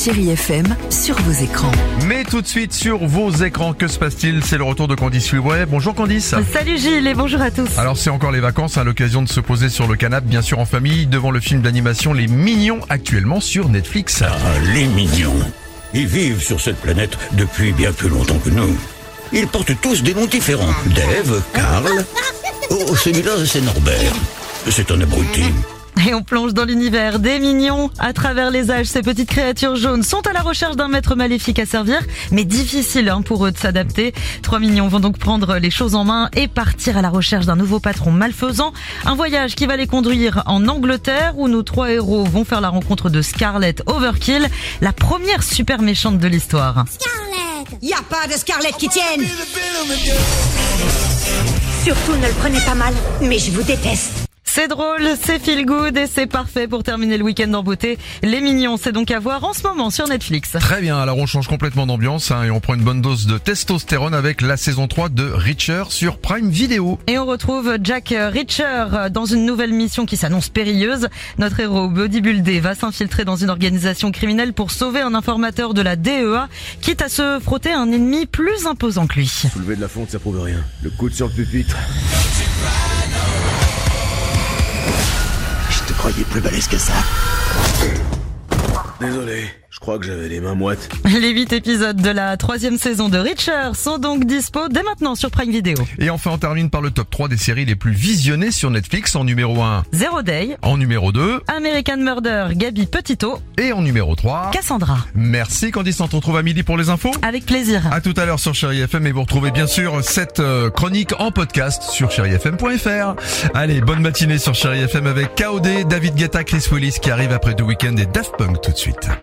Chérie FM sur vos écrans. Mais tout de suite sur vos écrans, que se passe-t-il? C'est le retour de Candice Fluet. Bonjour Candice. Salut Gilles et bonjour à tous. Alors c'est encore les vacances, à l'occasion de se poser sur le canapé, bien sûr en famille, devant le film d'animation Les Mignons, actuellement sur Netflix. Ah, les Mignons. Ils vivent sur cette planète depuis bien plus longtemps que nous. Ils portent tous des noms différents. Dave, Karl. Oh, celui-là, c'est Norbert. C'est un abruti. Et on plonge dans l'univers des mignons. À travers les âges, ces petites créatures jaunes sont à la recherche d'un maître maléfique à servir, mais difficile pour eux de s'adapter. 3 mignons vont donc prendre les choses en main et partir à la recherche d'un nouveau patron malfaisant. Un voyage qui va les conduire en Angleterre, où nos 3 héros vvont faire la rencontre de Scarlett Overkill, la première super méchante de l'histoire. Scarlett! Y a pas de Scarlett qui tienne! Surtout ne le prenez pas mal, mais je vous déteste. C'est drôle, c'est feel good et c'est parfait pour terminer le week-end en beauté. Les Mignons, c'est donc à voir en ce moment sur Netflix. Très bien, alors on change complètement d'ambiance et on prend une bonne dose de testostérone avec la saison 3 de Reacher sur Prime Video. Et on retrouve Jack Reacher dans une nouvelle mission qui s'annonce périlleuse. Notre héros bodybuildé va s'infiltrer dans une organisation criminelle pour sauver un informateur de la DEA, quitte à se frotter à un ennemi plus imposant que lui. Soulever de la fonte, ça prouve rien. Le coude sur le pupitre. Je te croyais plus balèze que ça. Désolé, je crois que j'avais les mains moites. Les 8 épisodes de la 3e saison de Reacher sont donc dispo dès maintenant sur Prime Video. Et enfin on termine par le top 3 des séries les plus visionnées sur Netflix. En numéro 1, Zero Day. En numéro 2, American Murder, Gabi Petito. Et en numéro 3, Cassandra. Merci Candice, on te retrouve à midi pour les infos. Avec plaisir. À tout à l'heure sur Chérie FM et vous retrouvez bien sûr cette chronique en podcast sur chérifm.fr. Allez, bonne matinée sur Chérie FM avec KOD, David Guetta, Chris Willis qui arrive après The Weeknd et Daft Punk tout de suite.